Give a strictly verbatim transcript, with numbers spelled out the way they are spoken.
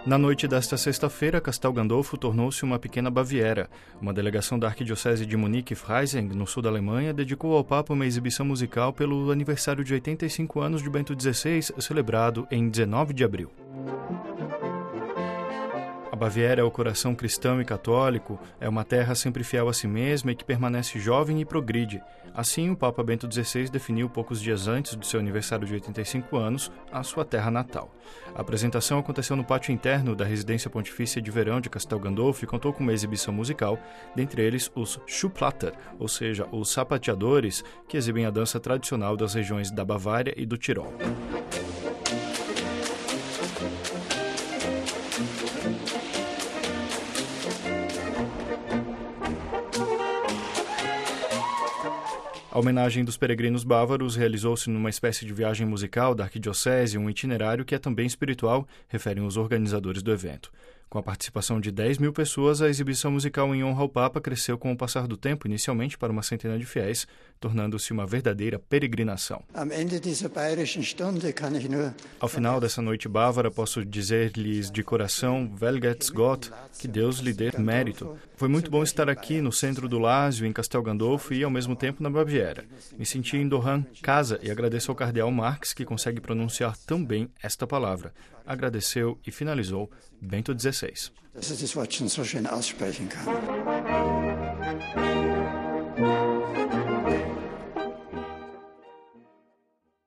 Na noite desta sexta-feira, Castel Gandolfo tornou-se uma pequena Baviera. Uma delegação da Arquidiocese de Munique-Freising, no sul da Alemanha, dedicou ao Papa uma exibição musical pelo aniversário de oitenta e cinco anos de Bento dezesseis, celebrado em dezenove de abril. A Baviera é o coração cristão e católico, é uma terra sempre fiel a si mesma e que permanece jovem e progride. Assim, o Papa Bento dezesseis definiu poucos dias antes do seu aniversário de oitenta e cinco anos a sua terra natal. A apresentação aconteceu no pátio interno da residência pontifícia de verão de Castel Gandolfo e contou com uma exibição musical, dentre eles os Schuhplatter, ou seja, os sapateadores, que exibem a dança tradicional das regiões da Bavária e do Tirol. A homenagem dos peregrinos bávaros realizou-se numa espécie de viagem musical da arquidiocese, um itinerário que é também espiritual, referem os organizadores do evento. Com a participação de dez mil pessoas, a exibição musical em honra ao Papa cresceu com o passar do tempo, inicialmente para uma centena de fiéis, tornando-se uma verdadeira peregrinação. Ao final dessa noite bávara, posso dizer-lhes de coração, Velget's Gott, que Deus lhe dê mérito. Foi muito bom estar aqui no centro do Lásio, em Castel Gandolfo e, ao mesmo tempo, na Baviera. Me senti em Dohan, casa, e agradeço ao cardeal Marx, que consegue pronunciar tão bem esta palavra. Agradeceu e finalizou Bento dezesseis. Dass er das Wort schon so schön aussprechen kann.